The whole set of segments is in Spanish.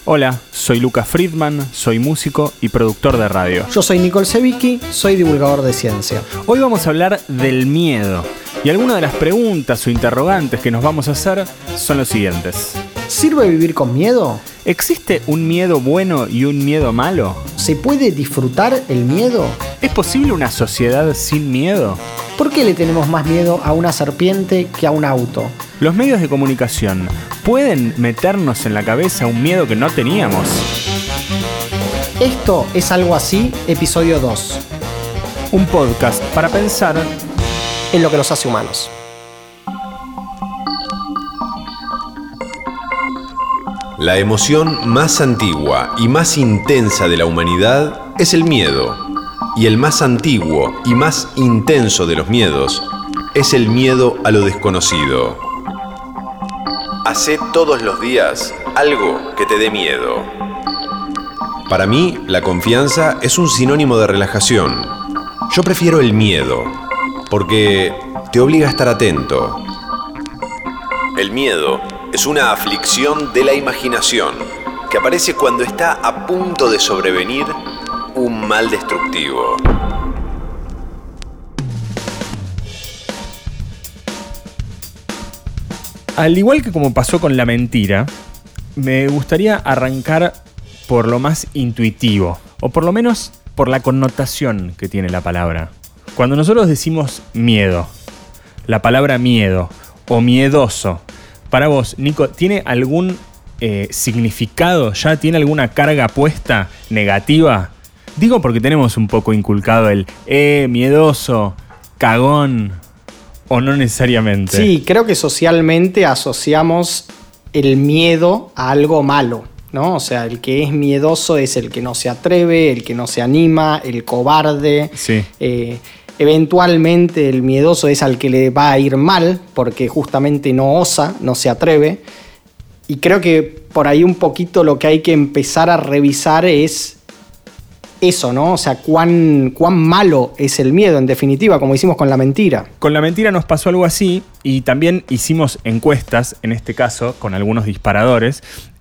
Hola, soy Lucas Friedman, soy músico y productor de radio. Yo soy Nicole Sevicki, soy divulgador de ciencia. Hoy vamos a hablar del miedo. Y algunas de las preguntas o interrogantes que nos vamos a hacer son los siguientes. ¿Sirve vivir con miedo? ¿Existe un miedo bueno y un miedo malo? ¿Se puede disfrutar el miedo? ¿Es posible una sociedad sin miedo? ¿Por qué le tenemos más miedo a una serpiente que a un auto? ¿Los medios de comunicación pueden meternos en la cabeza un miedo que no teníamos? Esto es Algo Así, episodio 2. Un podcast para pensar en lo que nos hace humanos. La emoción más antigua y más intensa de la humanidad es el miedo. Y el más antiguo y más intenso de los miedos es el miedo a lo desconocido. Hacé todos los días algo que te dé miedo. Para mí, la confianza es un sinónimo de relajación. Yo prefiero el miedo, porque te obliga a estar atento. El miedo es una aflicción de la imaginación que aparece cuando está a punto de sobrevenir un mal destructivo. Al igual que como pasó con la mentira, me gustaría arrancar por lo más intuitivo, o por lo menos por la connotación que tiene la palabra. Cuando nosotros decimos miedo, la palabra miedo o miedoso, para vos, Nico, ¿tiene algún significado? ¿Ya tiene alguna carga puesta negativa? Digo porque tenemos un poco inculcado el miedoso, cagón, o no necesariamente. Sí, creo que socialmente asociamos el miedo a algo malo, ¿no? O sea, el que es miedoso es el que no se atreve, el que no se anima, el cobarde. Sí. Eventualmente el miedoso es al que le va a ir mal porque justamente no osa, no se atreve. Y creo que por ahí un poquito lo que hay que empezar a revisar es eso, ¿no? O sea, cuán malo es el miedo, en definitiva, como hicimos con la mentira. Con la mentira nos pasó algo así y también hicimos encuestas, en este caso, con algunos disparadores.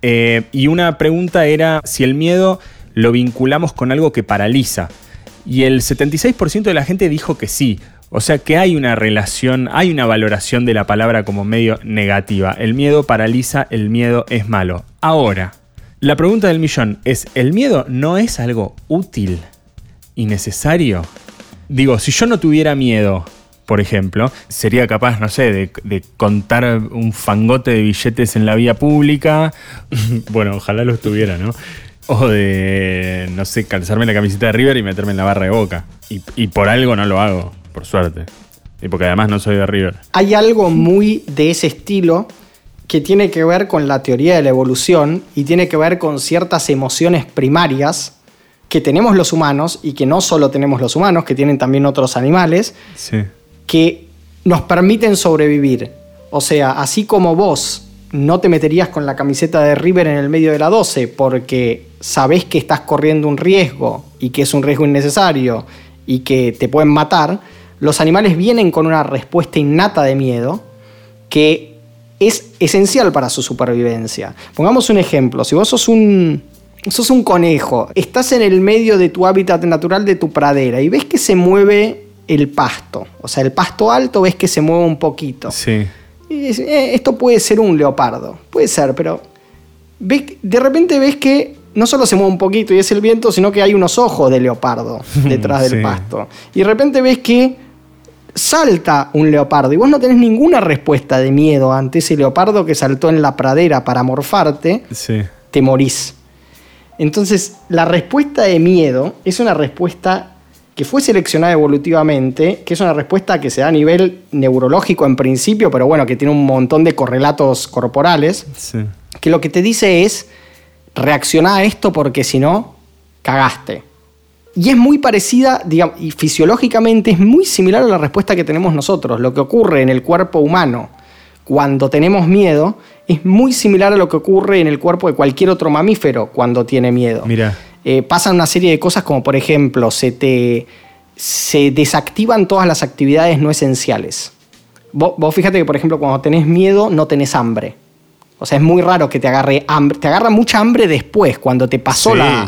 Y una pregunta era si el miedo lo vinculamos con algo que paraliza. Y el 76% de la gente dijo que sí. O sea que hay una relación, hay una valoración de la palabra como medio negativa. El miedo paraliza, el miedo es malo. Ahora, la pregunta del millón es, ¿el miedo no es algo útil y necesario? Digo, si yo no tuviera miedo, por ejemplo, sería capaz, no sé, de contar un fangote de billetes en la vía pública. Bueno, ojalá los tuviera, ¿no? O de, no sé, calzarme la camiseta de River y meterme en la barra de Boca. Y por algo no lo hago, por suerte. Y porque además no soy de River. Hay algo muy de ese estilo que tiene que ver con la teoría de la evolución y tiene que ver con ciertas emociones primarias que tenemos los humanos y que no solo tenemos los humanos, que tienen también otros animales, sí, que nos permiten sobrevivir. O sea, así como vos no te meterías con la camiseta de River en el medio de la 12 porque sabés que estás corriendo un riesgo y que es un riesgo innecesario y que te pueden matar, los animales vienen con una respuesta innata de miedo que es esencial para su supervivencia. Pongamos un ejemplo. Si vos sos un conejo, estás en el medio de tu hábitat natural, de tu pradera, y ves que se mueve el pasto. O sea, el pasto alto ves que se mueve un poquito. Sí. Esto puede ser un leopardo. Puede ser, pero de repente ves que no solo se mueve un poquito y es el viento, sino que hay unos ojos de leopardo detrás del pasto. Y de repente ves que salta un leopardo y vos no tenés ninguna respuesta de miedo ante ese leopardo que saltó en la pradera para morfarte. Sí. Te morís. Entonces, la respuesta de miedo es una respuesta que fue seleccionada evolutivamente, que es una respuesta que se da a nivel neurológico en principio, pero bueno, que tiene un montón de correlatos corporales, Sí. que lo que te dice es reaccioná a esto porque si no, cagaste. Y es muy parecida, digamos, y fisiológicamente es muy similar a la respuesta que tenemos nosotros. Lo que ocurre en el cuerpo humano cuando tenemos miedo es muy similar a lo que ocurre en el cuerpo de cualquier otro mamífero cuando tiene miedo. Mira. Pasan una serie de cosas como, por ejemplo, se desactivan todas las actividades no esenciales. Vos fíjate que, por ejemplo, cuando tenés miedo no tenés hambre. O sea, es muy raro que te agarre hambre. Te agarra mucha hambre después, cuando te pasó,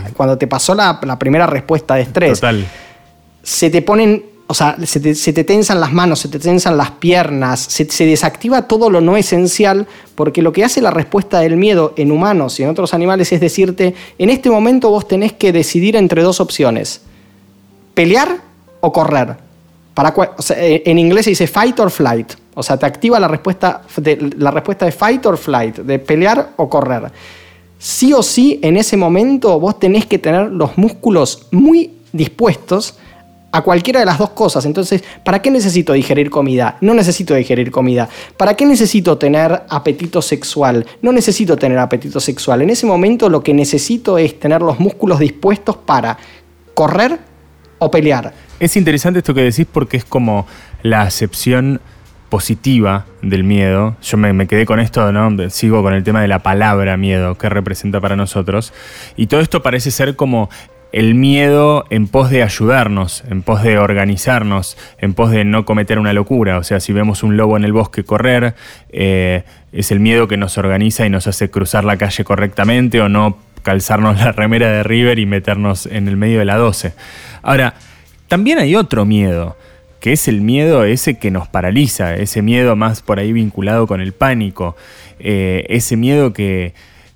la primera respuesta de estrés. Total. Se te ponen, o sea, se te tensan las manos, se te tensan las piernas, se desactiva todo lo no esencial, porque lo que hace la respuesta del miedo en humanos y en otros animales es decirte, en este momento vos tenés que decidir entre dos opciones, pelear o correr. O sea, en inglés se dice fight or flight. O sea, te activa la respuesta de fight or flight, de pelear o correr. Sí o sí, en ese momento vos tenés que tener los músculos muy dispuestos a cualquiera de las dos cosas. Entonces, ¿para qué necesito digerir comida? No necesito digerir comida. ¿Para qué necesito tener apetito sexual? No necesito tener apetito sexual. En ese momento lo que necesito es tener los músculos dispuestos para correr o pelear. Es interesante esto que decís porque es como la acepción positiva del miedo. Yo me quedé con esto, ¿no? Sigo con el tema de la palabra miedo, que representa para nosotros. Y todo esto parece ser como el miedo en pos de ayudarnos, en pos de organizarnos, en pos de no cometer una locura. O sea, si vemos un lobo en el bosque correr, es el miedo que nos organiza y nos hace cruzar la calle correctamente o no calzarnos la remera de River y meternos en el medio de la 12. Ahora, también hay otro miedo, que es el miedo ese que nos paraliza, ese miedo más por ahí vinculado con el pánico, ese miedo que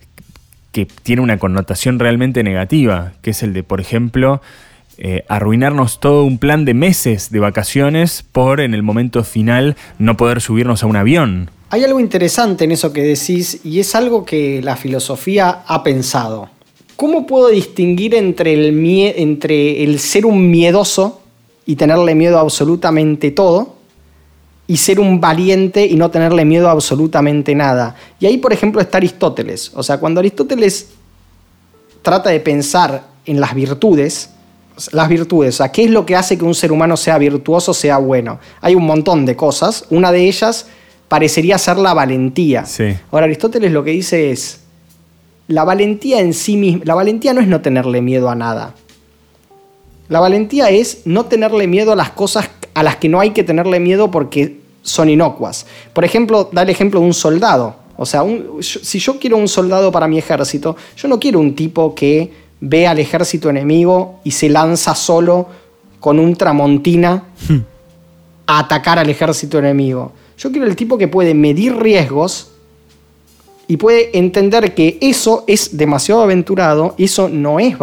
tiene una connotación realmente negativa, que es el de, por ejemplo, arruinarnos todo un plan de meses de vacaciones por en el momento final no poder subirnos a un avión. Hay algo interesante en eso que decís y es algo que la filosofía ha pensado. ¿Cómo puedo distinguir entre el ser un miedoso y tenerle miedo a absolutamente todo y ser un valiente y no tenerle miedo a absolutamente nada? Y ahí, por ejemplo, está Aristóteles. O sea, cuando Aristóteles trata de pensar en las virtudes, o sea, ¿qué es lo que hace que un ser humano sea virtuoso, sea bueno? Hay un montón de cosas. Una de ellas parecería ser la valentía. Sí. Ahora, Aristóteles lo que dice es, la valentía en sí misma, la valentía no es no tenerle miedo a nada. La valentía es no tenerle miedo a las cosas a las que no hay que tenerle miedo porque son inocuas. Por ejemplo, da el ejemplo de un soldado. O sea, si yo quiero un soldado para mi ejército, yo no quiero un tipo que ve al ejército enemigo y se lanza solo con un tramontina a atacar al ejército enemigo. Yo quiero el tipo que puede medir riesgos y puede entender que eso es demasiado aventurado, eso no es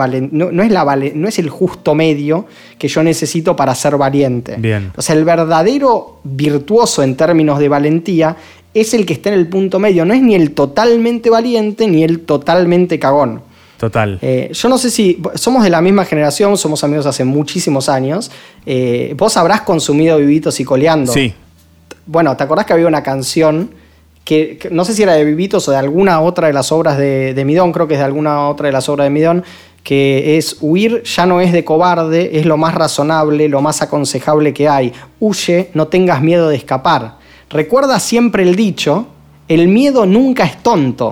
el justo medio que yo necesito para ser valiente. Bien. O sea, el verdadero virtuoso en términos de valentía es el que está en el punto medio, no es ni el totalmente valiente ni el totalmente cagón. Total. Yo no sé si somos de la misma generación, somos amigos hace muchísimos años. Vos habrás consumido Vivitos y Coleando. Sí. Bueno, ¿te acordás que había una canción que no sé si era de Vivitos o de alguna otra de las obras de Midón, creo que es de alguna otra de las obras de Midón, que es: huir ya no es de cobarde, es lo más razonable, lo más aconsejable que hay. Huye, no tengas miedo de escapar. Recuerda siempre el dicho, el miedo nunca es tonto.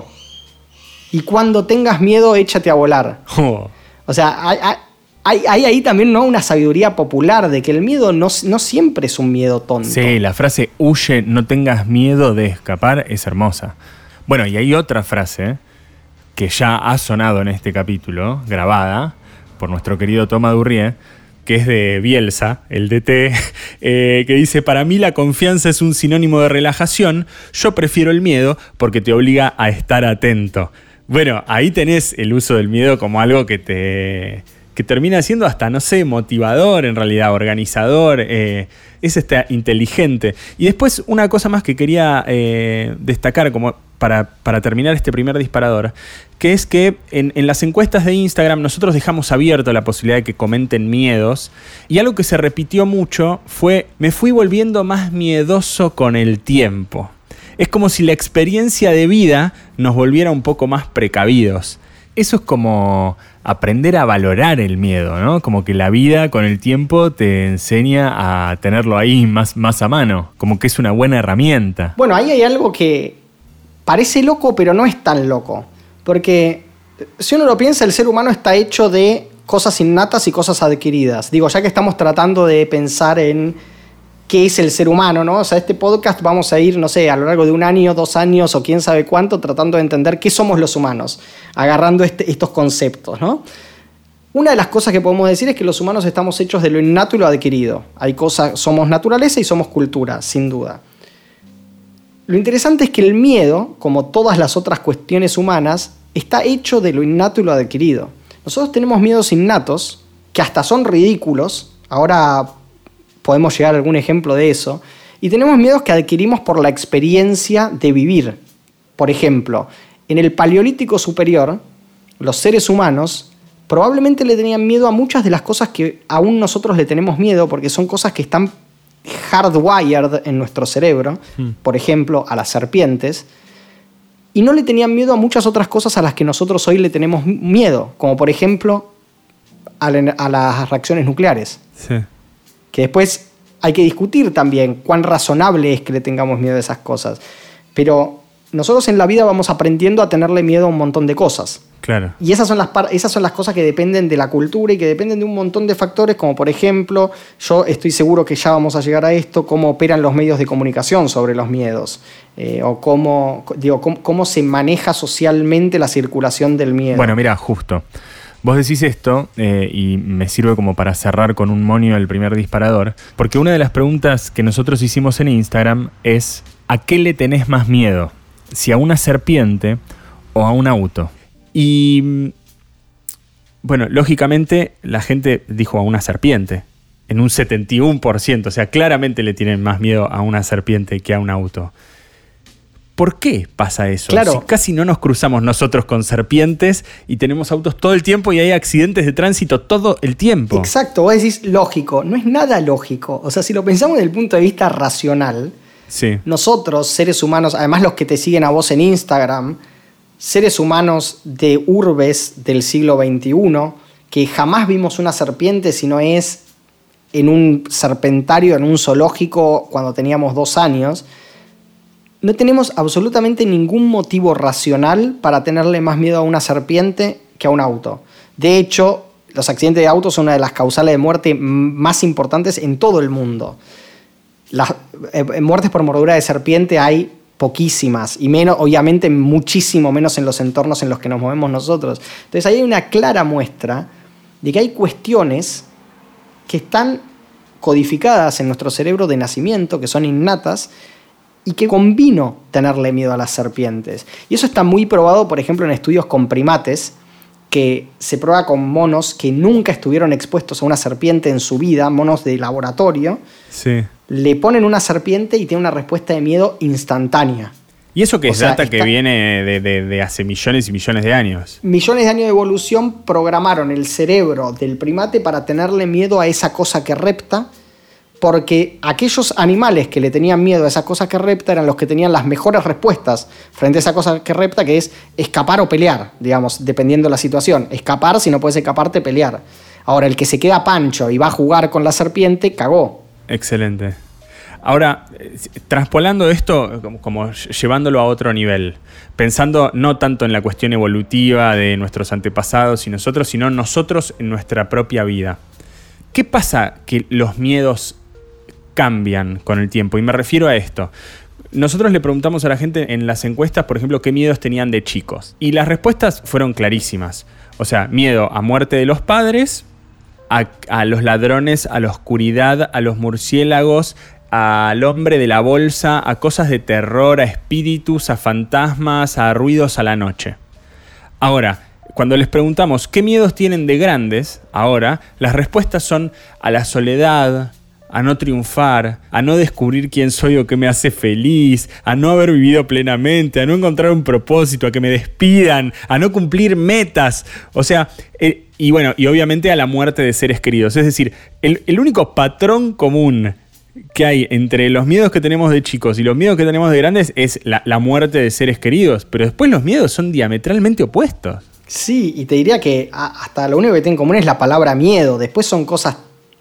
Y cuando tengas miedo, échate a volar. Oh. O sea, hay ahí también, ¿no?, una sabiduría popular de que el miedo no siempre es un miedo tonto. Sí, la frase huye, no tengas miedo de escapar es hermosa. Bueno, y hay otra frase que ya ha sonado en este capítulo, grabada por nuestro querido Thomas Durrié, que es de Bielsa, el DT, que dice: para mí la confianza es un sinónimo de relajación, yo prefiero el miedo porque te obliga a estar atento. Bueno, ahí tenés el uso del miedo como algo que termina siendo hasta, no sé, motivador en realidad, organizador, es inteligente. Y después una cosa más que quería destacar como para terminar este primer disparador, que es que en las encuestas de Instagram nosotros dejamos abierto la posibilidad de que comenten miedos, y algo que se repitió mucho fue: me fui volviendo más miedoso con el tiempo. Es como si la experiencia de vida nos volviera un poco más precavidos. Eso es como aprender a valorar el miedo, ¿no? Como que la vida con el tiempo te enseña a tenerlo ahí más a mano. Como que es una buena herramienta. Bueno, ahí hay algo que parece loco, pero no es tan loco. Porque si uno lo piensa, el ser humano está hecho de cosas innatas y cosas adquiridas. Digo, ya que estamos tratando de pensar en qué es el ser humano, ¿no? O sea, este podcast vamos a ir, no sé, a lo largo de 1 año, 2 años o quién sabe cuánto, tratando de entender qué somos los humanos, agarrando estos conceptos, ¿no? Una de las cosas que podemos decir es que los humanos estamos hechos de lo innato y lo adquirido. Hay cosas, somos naturaleza y somos cultura, sin duda. Lo interesante es que el miedo, como todas las otras cuestiones humanas, está hecho de lo innato y lo adquirido. Nosotros tenemos miedos innatos, que hasta son ridículos. Ahora podemos llegar a algún ejemplo de eso. Y tenemos miedos que adquirimos por la experiencia de vivir. Por ejemplo, en el Paleolítico Superior, los seres humanos probablemente le tenían miedo a muchas de las cosas que aún nosotros le tenemos miedo, porque son cosas que están hardwired en nuestro cerebro. Por ejemplo, a las serpientes. Y no le tenían miedo a muchas otras cosas a las que nosotros hoy le tenemos miedo, como por ejemplo a las reacciones nucleares. Sí. Que después hay que discutir también cuán razonable es que le tengamos miedo a esas cosas. Pero nosotros en la vida vamos aprendiendo a tenerle miedo a un montón de cosas. Claro. Y esas son las cosas que dependen de la cultura y que dependen de un montón de factores, como por ejemplo, yo estoy seguro que ya vamos a llegar a esto, cómo operan los medios de comunicación sobre los miedos, o cómo se maneja socialmente la circulación del miedo. Bueno, mira, justo. Vos decís esto, y me sirve como para cerrar con un monio el primer disparador, porque una de las preguntas que nosotros hicimos en Instagram es: ¿a qué le tenés más miedo? ¿Si a una serpiente o a un auto? Y bueno, lógicamente la gente dijo a una serpiente, en un 71%, o sea, claramente le tienen más miedo a una serpiente que a un auto. ¿Por qué pasa eso? Claro. Si casi no nos cruzamos nosotros con serpientes y tenemos autos todo el tiempo y hay accidentes de tránsito todo el tiempo. Exacto, vos decís lógico, no es nada lógico. O sea, si lo pensamos desde el punto de vista racional, Sí. nosotros, seres humanos, además los que te siguen a vos en Instagram, seres humanos de urbes del siglo XXI, que jamás vimos una serpiente si no es en un serpentario, en un zoológico cuando teníamos 2 años, no tenemos absolutamente ningún motivo racional para tenerle más miedo a una serpiente que a un auto. De hecho, los accidentes de auto son una de las causales de muerte más importantes en todo el mundo. Las muertes por mordedura de serpiente hay poquísimas, y menos, obviamente muchísimo menos en los entornos en los que nos movemos nosotros. Entonces ahí hay una clara muestra de que hay cuestiones que están codificadas en nuestro cerebro de nacimiento, que son innatas, y que convino tenerle miedo a las serpientes. Y eso está muy probado, por ejemplo, en estudios con primates, que se prueba con monos que nunca estuvieron expuestos a una serpiente en su vida, monos de laboratorio. Sí. Le ponen una serpiente y tiene una respuesta de miedo instantánea. ¿Y eso que es sea, data que viene de hace millones y millones de años? Millones de años de evolución programaron el cerebro del primate para tenerle miedo a esa cosa que repta, porque aquellos animales que le tenían miedo a esa cosa que repta eran los que tenían las mejores respuestas frente a esa cosa que repta, que es escapar o pelear, digamos, dependiendo de la situación. Escapar, si no puedes escaparte, pelear. Ahora, el que se queda pancho y va a jugar con la serpiente, cagó. Excelente. Ahora, traspolando esto, como llevándolo a otro nivel, pensando no tanto en la cuestión evolutiva de nuestros antepasados y nosotros, sino nosotros en nuestra propia vida. ¿Qué pasa que los miedos cambian con el tiempo? Y me refiero a esto. Nosotros le preguntamos a la gente en las encuestas, por ejemplo, qué miedos tenían de chicos. Y las respuestas fueron clarísimas. O sea, miedo a muerte de los padres, a los ladrones, a la oscuridad, a los murciélagos, al hombre de la bolsa, a cosas de terror, a espíritus, a fantasmas, a ruidos a la noche. Ahora, cuando les preguntamos qué miedos tienen de grandes, ahora, las respuestas son a la soledad, a no triunfar, a no descubrir quién soy o qué me hace feliz, a no haber vivido plenamente, a no encontrar un propósito, a que me despidan, a no cumplir metas. O sea, y bueno, y obviamente a la muerte de seres queridos. Es decir, el único patrón común que hay entre los miedos que tenemos de chicos y los miedos que tenemos de grandes es la muerte de seres queridos. Pero después los miedos son diametralmente opuestos. Sí, y te diría que hasta lo único que tienen en común es la palabra miedo. Después son cosas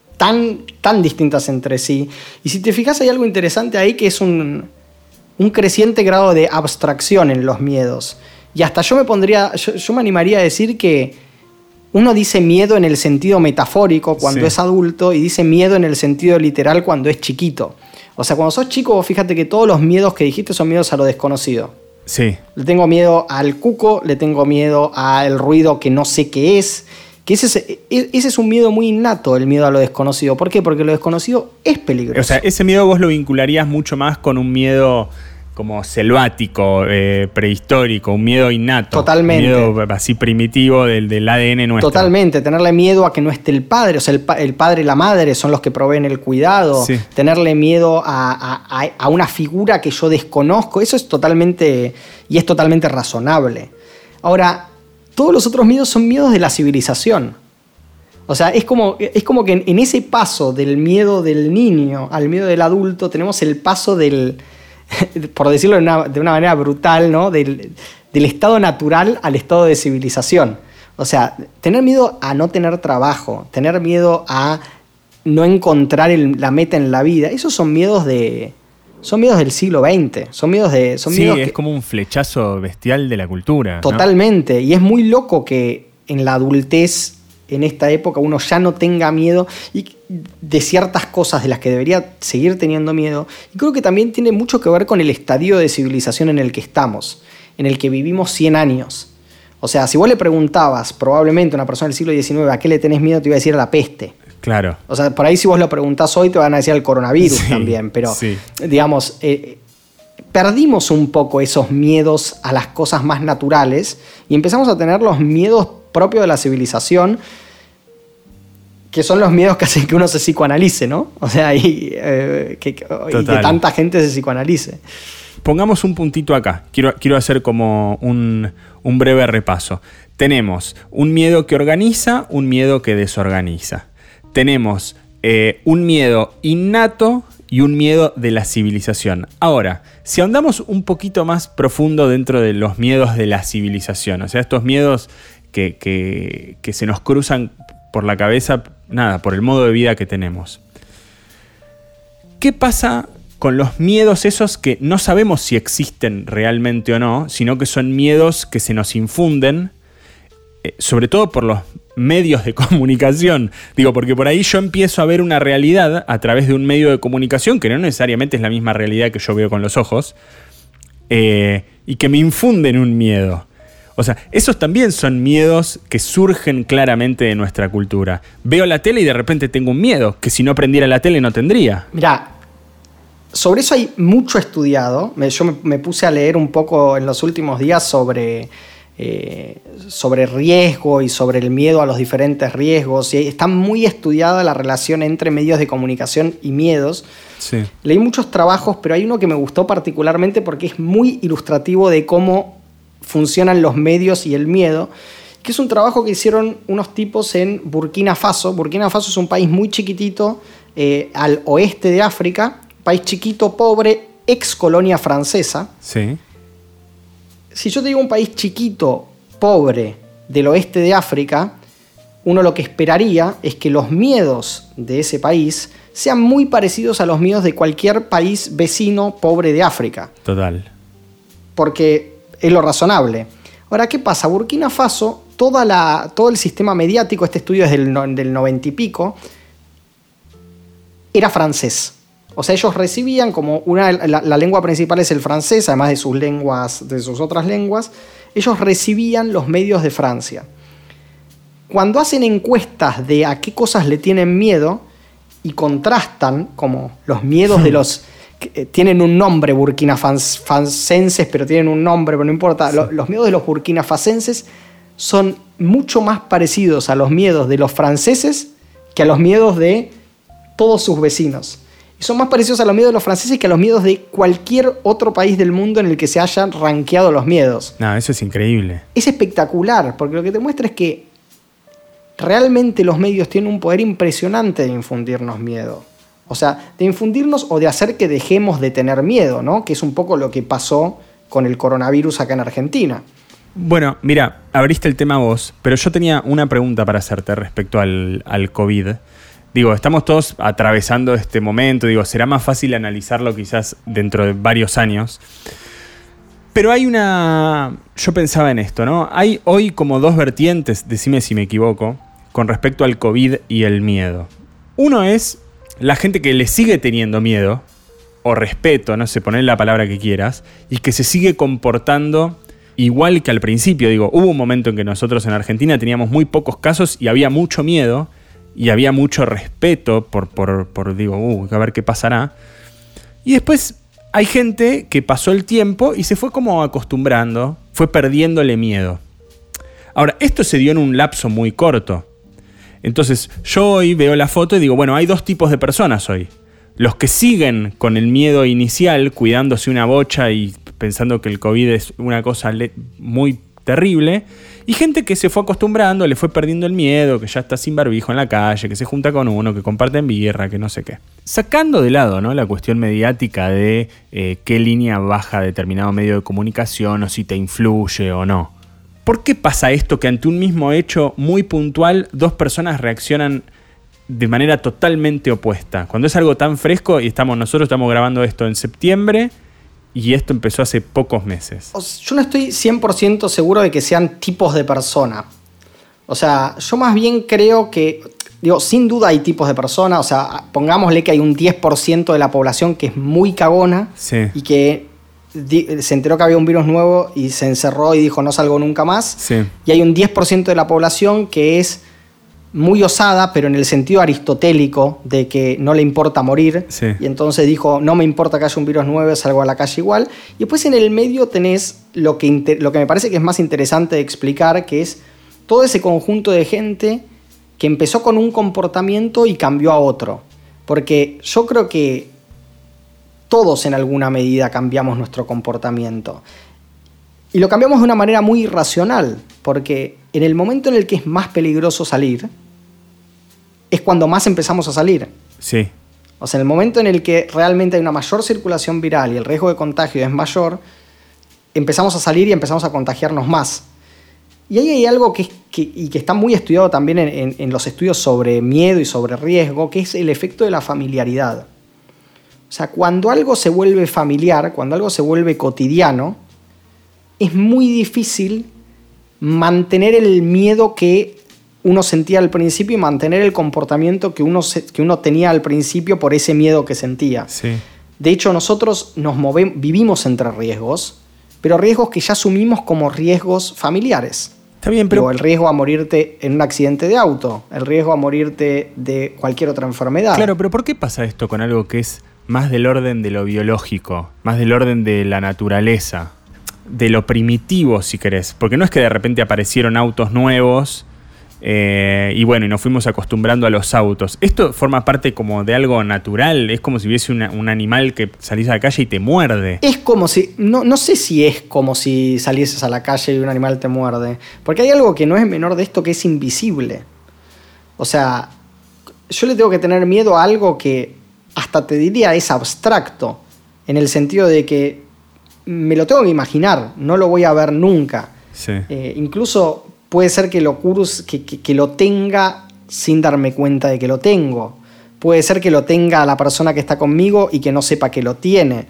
tan distintas entre sí. Y si te fijas, hay algo interesante ahí, que es un creciente grado de abstracción en los miedos. Y hasta yo me animaría a decir que uno dice miedo en el sentido metafórico cuando es adulto y dice miedo en el sentido literal cuando es chiquito. O sea, cuando sos chico, fíjate que todos los miedos que dijiste son miedos a lo desconocido. Sí. Le tengo miedo al cuco, le tengo miedo al ruido que no sé qué es. Que ese es un miedo muy innato, el miedo a lo desconocido. ¿Por qué? Porque lo desconocido es peligroso. O sea, ese miedo vos lo vincularías mucho más con un miedo como selvático, prehistórico, un miedo innato. Totalmente. Un miedo así primitivo del ADN nuestro. Totalmente. Tenerle miedo a que no esté el padre. O sea, el padre y la madre son los que proveen el cuidado. Sí. Tenerle miedo a una figura que yo desconozco. Eso es totalmente razonable. Ahora, todos los otros miedos son miedos de la civilización. O sea, es como que en ese paso del miedo del niño al miedo del adulto tenemos el paso del, por decirlo de una manera brutal, ¿no? Del estado natural al estado de civilización. O sea, tener miedo a no tener trabajo, tener miedo a no encontrar la meta en la vida, esos son miedos del siglo XX. Es como un flechazo bestial de la cultura. Totalmente. ¿No? Y es muy loco que en la adultez, en esta época, uno ya no tenga miedo de ciertas cosas de las que debería seguir teniendo miedo. Y creo que también tiene mucho que ver con el estadio de civilización en el que estamos, en el que vivimos 100 años. O sea, si vos le preguntabas probablemente a una persona del siglo XIX a qué le tenés miedo, te iba a decir a la peste. Claro. O sea, por ahí si vos lo preguntás hoy te van a decir al coronavirus también, pero digamos, perdimos un poco esos miedos a las cosas más naturales y empezamos a tener los miedos propios de la civilización, que son los miedos que hacen que uno se psicoanalice, ¿no? O sea, y que tanta gente se psicoanalice. Pongamos un puntito acá. Quiero hacer como un breve repaso. Tenemos un miedo que organiza, un miedo que desorganiza. Tenemos un miedo innato y un miedo de la civilización. Ahora, si ahondamos un poquito más profundo dentro de los miedos de la civilización, o sea, estos miedos que se nos cruzan por la cabeza, por el modo de vida que tenemos. ¿Qué pasa con los miedos esos que no sabemos si existen realmente o no, sino que son miedos que se nos infunden, sobre todo por los medios de comunicación? Digo, porque por ahí yo empiezo a ver una realidad a través de un medio de comunicación que no necesariamente es la misma realidad que yo veo con los ojos, y que me infunden un miedo. O sea, esos también son miedos que surgen claramente de nuestra cultura. Veo la tele y de repente tengo un miedo que si no prendiera la tele no tendría. Mirá, sobre eso hay mucho estudiado. Yo me puse a leer un poco en los últimos días sobre riesgo y sobre el miedo a los diferentes riesgos. Y está muy estudiada la relación entre medios de comunicación y miedos. Sí. Leí muchos trabajos, pero hay uno que me gustó particularmente porque es muy ilustrativo de cómo funcionan los medios y el miedo, que es un trabajo que hicieron unos tipos en Burkina Faso. Burkina Faso es un país muy chiquitito al oeste de África, país chiquito, pobre, ex colonia francesa. Sí. Si yo te digo un país chiquito, pobre, del oeste de África, uno lo que esperaría es que los miedos de ese país sean muy parecidos a los miedos de cualquier país vecino pobre de África. Total. Porque es lo razonable. Ahora, ¿qué pasa? Burkina Faso, todo el sistema mediático, este estudio es del 90 y pico, era francés. O sea, ellos recibían como la lengua principal es el francés, además de sus otras lenguas, ellos recibían los medios de Francia. Cuando hacen encuestas de a qué cosas le tienen miedo y contrastan como los miedos de los... tienen un nombre burkinafasenses, pero tienen un nombre, pero no importa. Sí. Los miedos de los burkinafasenses son mucho más parecidos a los miedos de los franceses que a los miedos de todos sus vecinos. Y son más parecidos a los miedos de los franceses que a los miedos de cualquier otro país del mundo en el que se hayan rankeado los miedos. No, eso es increíble. Es espectacular, porque lo que te muestra es que realmente los medios tienen un poder impresionante de infundirnos miedo. O sea, de infundirnos o de hacer que dejemos de tener miedo, ¿no? Que es un poco lo que pasó con el coronavirus acá en Argentina. Bueno, mira, abriste el tema vos, pero yo tenía una pregunta para hacerte respecto al COVID. Digo, estamos todos atravesando este momento, digo, será más fácil analizarlo quizás dentro de varios años. Pero hay yo pensaba en esto, ¿no? Hay hoy como dos vertientes, decime si me equivoco, con respecto al COVID y el miedo. Uno es la gente que le sigue teniendo miedo, o respeto, no sé, poner la palabra que quieras, y que se sigue comportando igual que al principio. Digo, hubo un momento en que nosotros en Argentina teníamos muy pocos casos y había mucho miedo, y había mucho respeto por a ver qué pasará. Y después hay gente que pasó el tiempo y se fue como acostumbrando, fue perdiéndole miedo. Ahora, esto se dio en un lapso muy corto. Entonces, yo hoy veo la foto y digo, bueno, hay dos tipos de personas hoy. Los que siguen con el miedo inicial, cuidándose una bocha y pensando que el COVID es una cosa muy terrible, y gente que se fue acostumbrando, le fue perdiendo el miedo, que ya está sin barbijo en la calle, que se junta con uno, que comparten birra, que no sé qué. Sacando de lado, ¿no?, la cuestión mediática de qué línea baja determinado medio de comunicación o si te influye o no. ¿Por qué pasa esto que ante un mismo hecho muy puntual dos personas reaccionan de manera totalmente opuesta? Cuando es algo tan fresco y nosotros estamos grabando esto en septiembre y esto empezó hace pocos meses. Yo no estoy 100% seguro de que sean tipos de persona. O sea, yo más bien creo que, sin duda hay tipos de personas. O sea, pongámosle que hay un 10% de la población que es muy cagona, sí, y que se enteró que había un virus nuevo y se encerró y dijo no salgo nunca más. Sí. Y hay un 10% de la población que es muy osada, pero en el sentido aristotélico de que no le importa morir. Sí. Y entonces dijo, no me importa que haya un virus nuevo, salgo a la calle igual. Y después en el medio tenés lo que me parece que es más interesante de explicar, que es todo ese conjunto de gente que empezó con un comportamiento y cambió a otro. Porque yo creo que todos en alguna medida cambiamos nuestro comportamiento. Y lo cambiamos de una manera muy irracional, porque en el momento en el que es más peligroso salir, es cuando más empezamos a salir. Sí. O sea, en el momento en el que realmente hay una mayor circulación viral y el riesgo de contagio es mayor, empezamos a salir y empezamos a contagiarnos más. Y ahí hay algo que está muy estudiado también en los estudios sobre miedo y sobre riesgo, que es el efecto de la familiaridad. O sea, cuando algo se vuelve familiar, cuando algo se vuelve cotidiano, es muy difícil mantener el miedo que uno sentía al principio y mantener el comportamiento que uno tenía al principio por ese miedo que sentía. Sí. De hecho, nosotros vivimos entre riesgos, pero riesgos que ya asumimos como riesgos familiares. Está bien, pero el riesgo a morirte en un accidente de auto, el riesgo a morirte de cualquier otra enfermedad. Claro, pero ¿por qué pasa esto con algo que es más del orden de lo biológico, más del orden de la naturaleza, de lo primitivo, si querés? Porque no es que de repente aparecieron autos nuevos y nos fuimos acostumbrando a los autos. Esto forma parte como de algo natural. Es como si hubiese un animal que salís a la calle y te muerde. Es como si, no sé si es como si salieses a la calle y un animal te muerde, porque hay algo que no es menor de esto, que es invisible. O sea, yo le tengo que tener miedo a algo que hasta te diría es abstracto, en el sentido de que me lo tengo que imaginar, no lo voy a ver nunca. Sí. Incluso puede ser que lo tenga sin darme cuenta de que lo tengo. Puede ser que lo tenga la persona que está conmigo y que no sepa que lo tiene.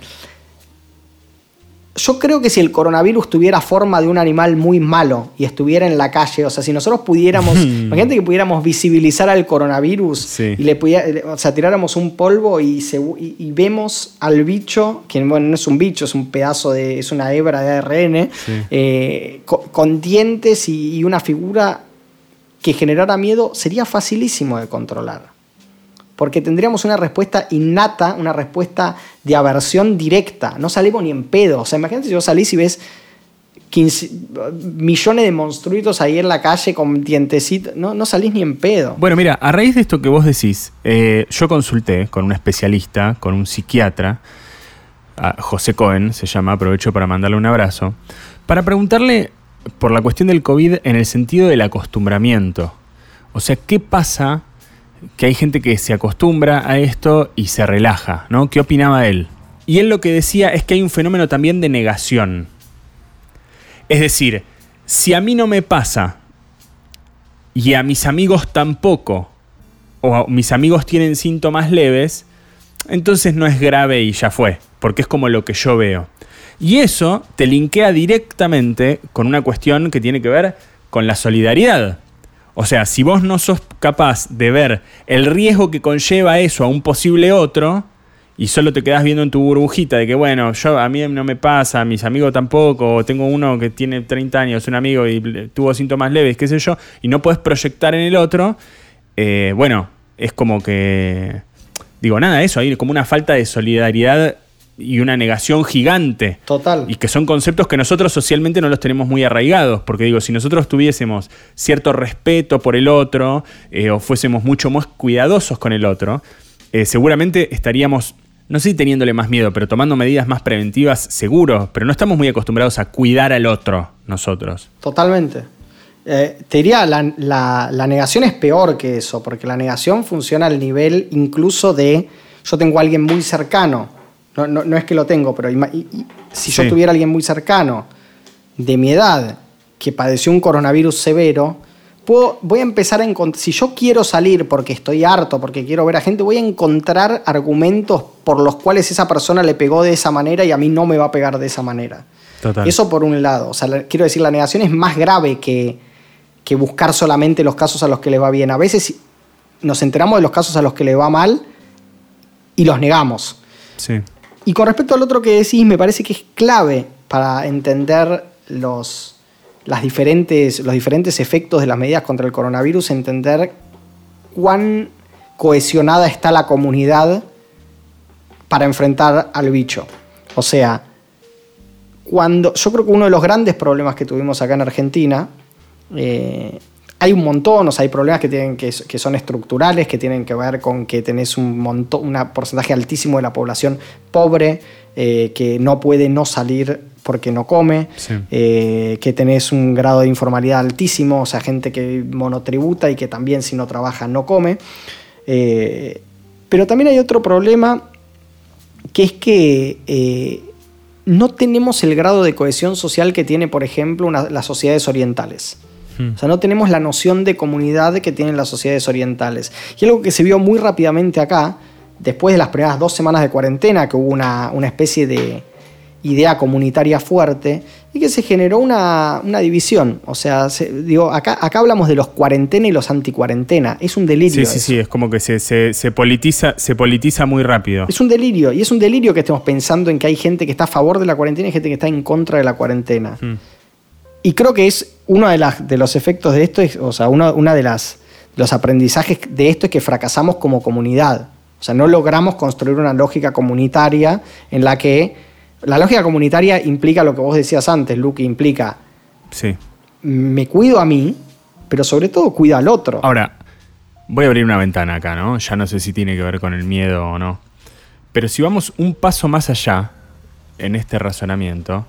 Yo creo que si el coronavirus tuviera forma de un animal muy malo y estuviera en la calle, o sea, si nosotros pudiéramos, imagínate que pudiéramos visibilizar al coronavirus, sí, y tiráramos un polvo y vemos al bicho, que bueno, no es un bicho, es una hebra de ARN, sí, con dientes y una figura que generara miedo, sería facilísimo de controlar. Porque tendríamos una respuesta innata, una respuesta de aversión directa. No salimos ni en pedo. O sea, imagínate si vos salís y ves 15 millones de monstruitos ahí en la calle con dientecitos. No salís ni en pedo. Bueno, mira, a raíz de esto que vos decís, yo consulté con un especialista, con un psiquiatra, José Cohen se llama, aprovecho para mandarle un abrazo, para preguntarle por la cuestión del COVID en el sentido del acostumbramiento. O sea, ¿qué pasa? Que hay gente que se acostumbra a esto y se relaja, ¿no? ¿Qué opinaba él? Y él lo que decía es que hay un fenómeno también de negación. Es decir, si a mí no me pasa y a mis amigos tampoco, o mis amigos tienen síntomas leves, entonces no es grave y ya fue, porque es como lo que yo veo. Y eso te linkea directamente con una cuestión que tiene que ver con la solidaridad. O sea, si vos no sos capaz de ver el riesgo que conlleva eso a un posible otro y solo te quedás viendo en tu burbujita de que, bueno, a mí no me pasa, a mis amigos tampoco, o tengo uno que tiene 30 años, un amigo y tuvo síntomas leves, qué sé yo, y no podés proyectar en el otro, bueno, es como que, digo, nada, eso, hay como una falta de solidaridad y una negación gigante. Total. Y que son conceptos que nosotros socialmente no los tenemos muy arraigados. Porque digo, si nosotros tuviésemos cierto respeto por el otro, o fuésemos mucho más cuidadosos con el otro, seguramente estaríamos, no sé si teniéndole más miedo, pero tomando medidas más preventivas seguro. Pero no estamos muy acostumbrados a cuidar al otro nosotros. Totalmente. Te diría, la negación es peor que eso, porque la negación funciona al nivel incluso de yo tengo a alguien muy cercano. No es que lo tengo, pero si yo tuviera a alguien muy cercano de mi edad que padeció un coronavirus severo, voy a empezar a encontrar, si yo quiero salir porque estoy harto, porque quiero ver a gente, voy a encontrar argumentos por los cuales esa persona le pegó de esa manera y a mí no me va a pegar de esa manera. Total. Eso por un lado. O sea, quiero decir, la negación es más grave que buscar solamente los casos a los que les va bien. A veces nos enteramos de los casos a los que les va mal y los negamos. Sí. Y con respecto al otro que decís, me parece que es clave para entender los diferentes efectos de las medidas contra el coronavirus, entender cuán cohesionada está la comunidad para enfrentar al bicho. O sea, yo creo que uno de los grandes problemas que tuvimos acá en Argentina, hay un montón, o sea, hay problemas que son estructurales, que tienen que ver con que tenés un porcentaje altísimo de la población pobre, que no puede no salir porque no come, sí. Que tenés un grado de informalidad altísimo, o sea, gente que monotributa y que también si no trabaja no come. Pero también hay otro problema, que es que no tenemos el grado de cohesión social que tiene, por ejemplo, las sociedades orientales. O sea, no tenemos la noción de comunidad que tienen las sociedades orientales. Y algo que se vio muy rápidamente acá, después de las primeras 2 semanas de cuarentena, que hubo una especie de idea comunitaria fuerte, y que se generó una división. O sea, acá hablamos de los cuarentena y los anticuarentena. Es un delirio. Sí, es como que se politiza muy rápido. Es un delirio, y es un delirio que estemos pensando en que hay gente que está a favor de la cuarentena y gente que está en contra de la cuarentena. Y creo que es uno de los efectos de esto, una de los aprendizajes de esto es que fracasamos como comunidad. O sea, no logramos construir una lógica comunitaria en la que la lógica comunitaria implica lo que vos decías antes, Luke, implica me cuido a mí, pero sobre todo cuido al otro. Ahora, voy a abrir una ventana acá, ¿no? Ya no sé si tiene que ver con el miedo o no. Pero si vamos un paso más allá en este razonamiento,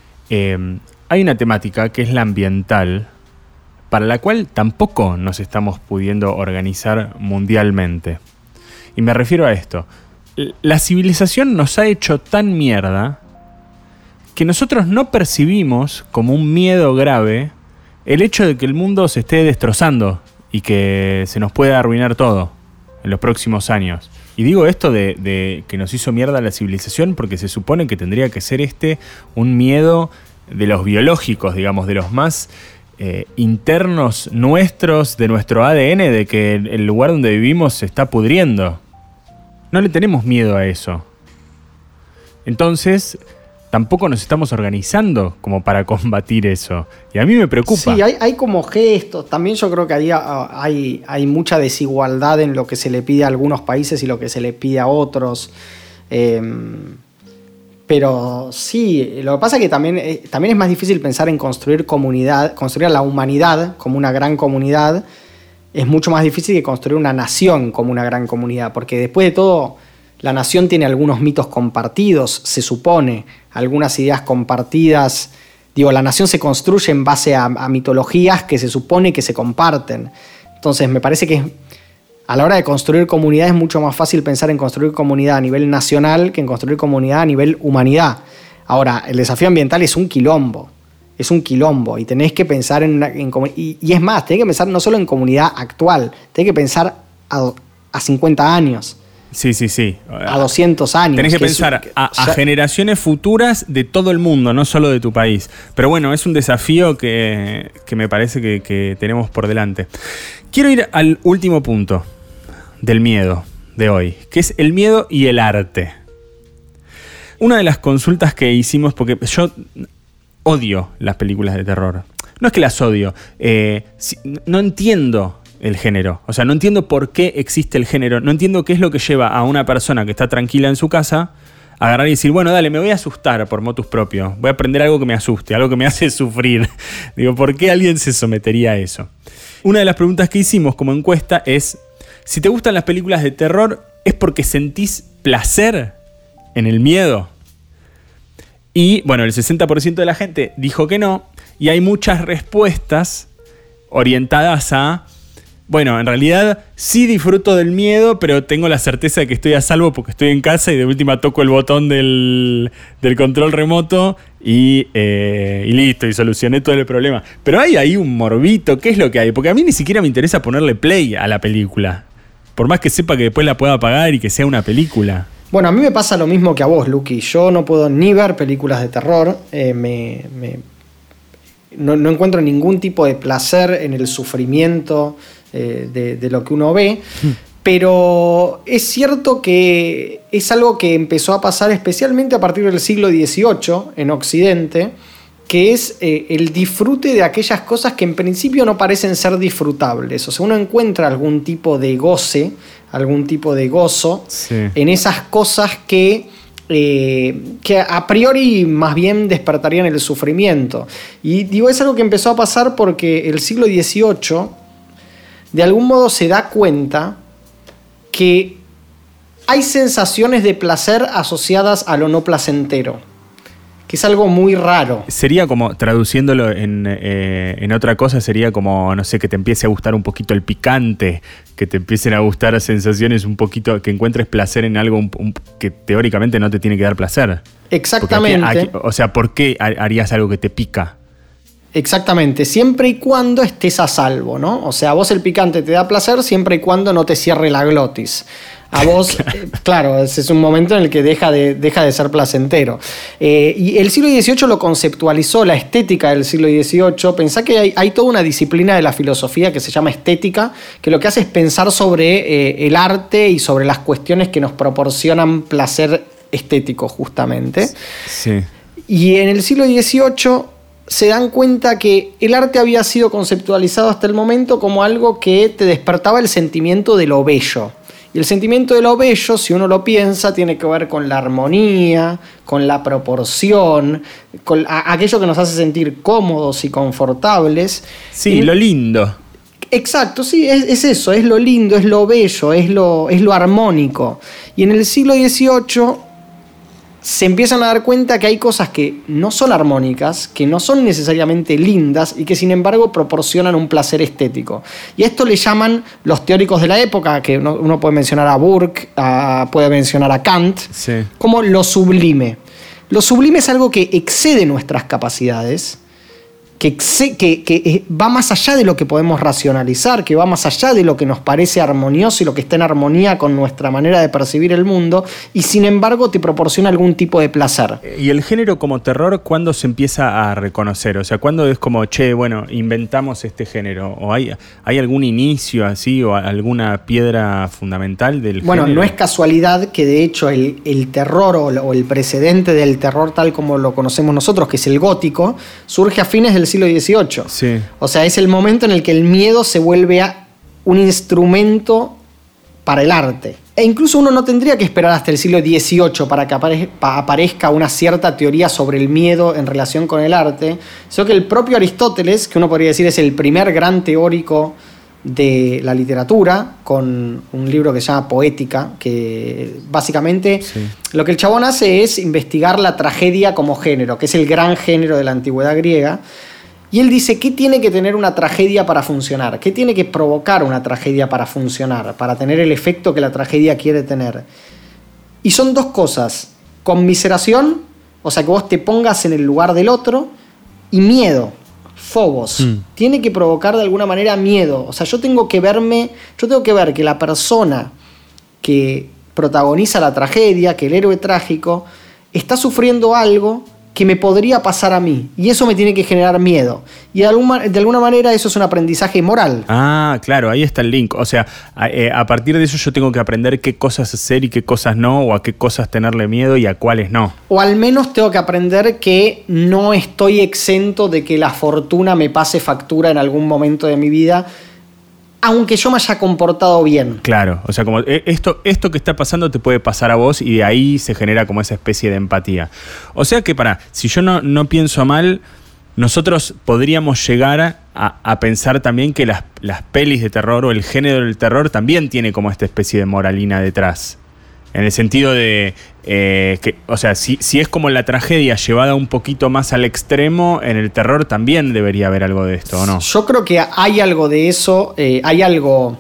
hay una temática que es la ambiental, para la cual tampoco nos estamos pudiendo organizar mundialmente. Y me refiero a esto. La civilización nos ha hecho tan mierda que nosotros no percibimos como un miedo grave el hecho de que el mundo se esté destrozando y que se nos pueda arruinar todo en los próximos años. Y digo esto de que nos hizo mierda la civilización porque se supone que tendría que ser un miedo de los biológicos, digamos, de los más internos nuestros, de nuestro ADN, de que el lugar donde vivimos se está pudriendo. No le tenemos miedo a eso. Entonces, tampoco nos estamos organizando como para combatir eso. Y a mí me preocupa. Sí, hay como gestos. También yo creo que hay mucha desigualdad en lo que se le pide a algunos países y lo que se le pide a otros. Pero sí, lo que pasa es que también es más difícil pensar en construir comunidad, construir a la humanidad como una gran comunidad. Es mucho más difícil que construir una nación como una gran comunidad, porque después de todo, la nación tiene algunos mitos compartidos, se supone, algunas ideas compartidas. Digo, la nación se construye en base a mitologías que se supone que se comparten. Entonces, me parece que a la hora de construir comunidad es mucho más fácil pensar en construir comunidad a nivel nacional que en construir comunidad a nivel humanidad. Ahora, el desafío ambiental es un quilombo. Es un quilombo y tenés que pensar y es más, tenés que pensar no solo en comunidad actual, tenés que pensar a 50 años. Sí, sí, sí. A 200 años. Tenés que pensar a generaciones futuras de todo el mundo, no solo de tu país. Pero bueno, es un desafío que me parece que tenemos por delante. Quiero ir al último punto del miedo de hoy, que es el miedo y el arte. Una de las consultas que hicimos, porque yo odio las películas de terror. No es que las odio, no entiendo el género. O sea, no entiendo por qué existe el género. No entiendo qué es lo que lleva a una persona que está tranquila en su casa a agarrar y decir, bueno, dale, me voy a asustar por motus propio. Voy a aprender algo que me asuste, algo que me hace sufrir. Digo, ¿por qué alguien se sometería a eso? Una de las preguntas que hicimos como encuesta es, si te gustan las películas de terror, ¿es porque sentís placer en el miedo? Y, bueno, el 60% de la gente dijo que no. Y hay muchas respuestas orientadas a... Bueno, en realidad sí disfruto del miedo, pero tengo la certeza de que estoy a salvo porque estoy en casa y de última toco el botón del control remoto y listo, y solucioné todo el problema. Pero hay ahí un morbito, ¿qué es lo que hay? Porque a mí ni siquiera me interesa ponerle play a la película, por más que sepa que después la pueda apagar y que sea una película. Bueno, a mí me pasa lo mismo que a vos, Luqui. Yo no puedo ni ver películas de terror, no encuentro ningún tipo de placer en el sufrimiento de lo que uno ve, pero es cierto que es algo que empezó a pasar especialmente a partir del siglo XVIII en Occidente, que es el disfrute de aquellas cosas que en principio no parecen ser disfrutables. O sea, uno encuentra algún tipo de goce, algún tipo de gozo en esas cosas que a priori más bien despertarían el sufrimiento. Y digo, es algo que empezó a pasar porque el siglo XVIII de algún modo se da cuenta que hay sensaciones de placer asociadas a lo no placentero, que es algo muy raro. Sería como, traduciéndolo en otra cosa, sería como, no sé, que te empiece a gustar un poquito el picante, que te empiecen a gustar sensaciones un poquito, que encuentres placer en algo que teóricamente no te tiene que dar placer. Exactamente. O sea, ¿por qué harías algo que te pica? Exactamente, siempre y cuando estés a salvo, ¿no? O sea, a vos el picante te da placer siempre y cuando no te cierre la glotis. A vos, claro, ese es un momento en el que deja de ser placentero. Y el siglo XVIII lo conceptualizó, la estética del siglo XVIII. Pensá que hay toda una disciplina de la filosofía que se llama estética, que lo que hace es pensar sobre el arte y sobre las cuestiones que nos proporcionan placer estético, justamente. Sí. Y en el siglo XVIII se dan cuenta que el arte había sido conceptualizado hasta el momento como algo que te despertaba el sentimiento de lo bello. Y el sentimiento de lo bello, si uno lo piensa, tiene que ver con la armonía, con la proporción, con aquello que nos hace sentir cómodos y confortables. Sí, lo lindo. Exacto, sí, es eso, es lo lindo, es lo bello, es lo armónico. Y en el siglo XVIII se empiezan a dar cuenta que hay cosas que no son armónicas, que no son necesariamente lindas y que sin embargo proporcionan un placer estético. Y esto le llaman los teóricos de la época, que uno puede mencionar a Burke, puede mencionar a Kant, sí, como lo sublime. Lo sublime es algo que excede nuestras capacidades, que va más allá de lo que podemos racionalizar, que va más allá de lo que nos parece armonioso y lo que está en armonía con nuestra manera de percibir el mundo, y sin embargo te proporciona algún tipo de placer. ¿Y el género como terror cuándo se empieza a reconocer? O sea, ¿cuándo es como, che, bueno, inventamos este género? ¿O hay algún inicio así o alguna piedra fundamental del género? Bueno, no es casualidad que de hecho el terror o el precedente del terror tal como lo conocemos nosotros, que es el gótico, surge a fines del siglo XVIII. Sí. O sea, es el momento en el que el miedo se vuelve un instrumento para el arte. E incluso uno no tendría que esperar hasta el siglo XVIII para que aparezca una cierta teoría sobre el miedo en relación con el arte, sino que el propio Aristóteles, que uno podría decir es el primer gran teórico de la literatura, con un libro que se llama Poética, que básicamente lo que el chabón hace es investigar la tragedia como género, que es el gran género de la antigüedad griega. Y él dice, ¿qué tiene que tener una tragedia para funcionar? ¿Qué tiene que provocar una tragedia para funcionar? Para tener el efecto que la tragedia quiere tener. Y son dos cosas. Conmiseración, o sea, que vos te pongas en el lugar del otro, y miedo, phobos. Tiene que provocar de alguna manera miedo. O sea, yo tengo que ver que la persona que protagoniza la tragedia, que el héroe trágico está sufriendo algo que me podría pasar a mí, y eso me tiene que generar miedo, y de alguna manera eso es un aprendizaje moral. Ah, claro, ahí está el link. O sea, a partir de eso yo tengo que aprender qué cosas hacer y qué cosas no, o a qué cosas tenerle miedo y a cuáles no. O al menos tengo que aprender que no estoy exento de que la fortuna me pase factura en algún momento de mi vida, aunque yo me haya comportado bien. Claro, o sea, como esto que está pasando te puede pasar a vos, y de ahí se genera como esa especie de empatía. O sea que si yo no pienso mal, nosotros podríamos llegar a pensar también que las pelis de terror o el género del terror también tiene como esta especie de moralina detrás. En el sentido de que, o sea, si es como la tragedia llevada un poquito más al extremo, en el terror también debería haber algo de esto, ¿o no? Yo creo que hay algo de eso, hay algo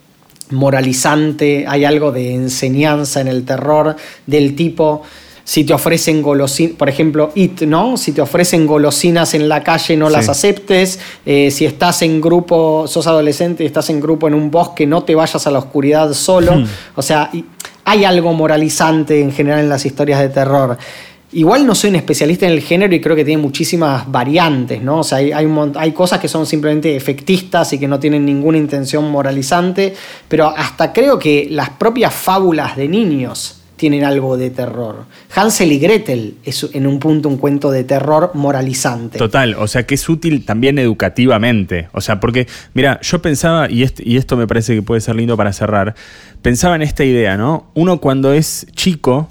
moralizante, hay algo de enseñanza en el terror, del tipo, si te ofrecen golosinas, por ejemplo, It, ¿no? Si te ofrecen golosinas en la calle, no las aceptes. Si estás en grupo, sos adolescente y estás en grupo en un bosque, no te vayas a la oscuridad solo. O sea, hay algo moralizante en general en las historias de terror. Igual no soy un especialista en el género y creo que tiene muchísimas variantes, ¿no? O sea, hay cosas que son simplemente efectistas y que no tienen ninguna intención moralizante, pero hasta creo que las propias fábulas de niños tienen algo de terror. Hansel y Gretel es en un punto un cuento de terror moralizante. Total, o sea que es útil también educativamente. O sea, porque, mira, yo pensaba, y esto me parece que puede ser lindo para cerrar, pensaba en esta idea, ¿no? Uno cuando es chico,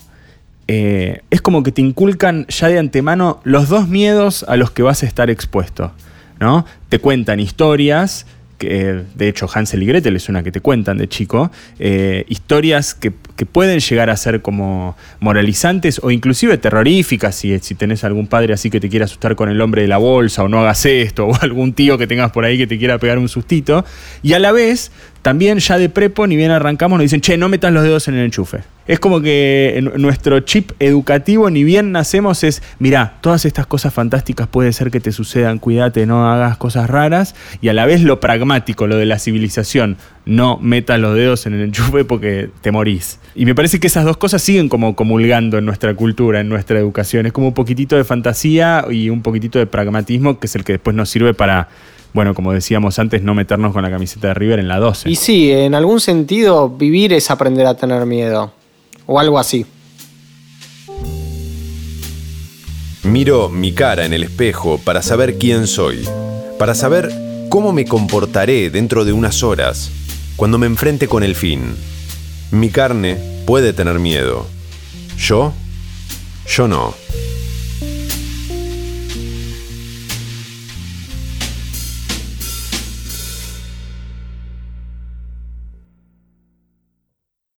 es como que te inculcan ya de antemano los dos miedos a los que vas a estar expuesto, ¿no? Te cuentan historias, que de hecho Hansel y Gretel es una que te cuentan de chico, historias que pueden llegar a ser como moralizantes o inclusive terroríficas, si tenés algún padre así que te quiera asustar con el hombre de la bolsa o no hagas esto, o algún tío que tengas por ahí que te quiera pegar un sustito, y a la vez también ya de prepo, ni bien arrancamos, nos dicen, che, no metas los dedos en el enchufe. Es como que nuestro chip educativo, ni bien nacemos, es, mirá, todas estas cosas fantásticas puede ser que te sucedan, cuídate, no hagas cosas raras, y a la vez lo pragmático, lo de la civilización, no metas los dedos en el enchufe porque te morís. Y me parece que esas dos cosas siguen como comulgando en nuestra cultura, en nuestra educación. Es como un poquitito de fantasía y un poquitito de pragmatismo, que es el que después nos sirve para, bueno, como decíamos antes, no meternos con la camiseta de River en la 12. Y sí, en algún sentido, vivir es aprender a tener miedo. O algo así. Miro mi cara en el espejo para saber quién soy, para saber cómo me comportaré dentro de unas horas, cuando me enfrente con el fin. Mi carne puede tener miedo. Yo no.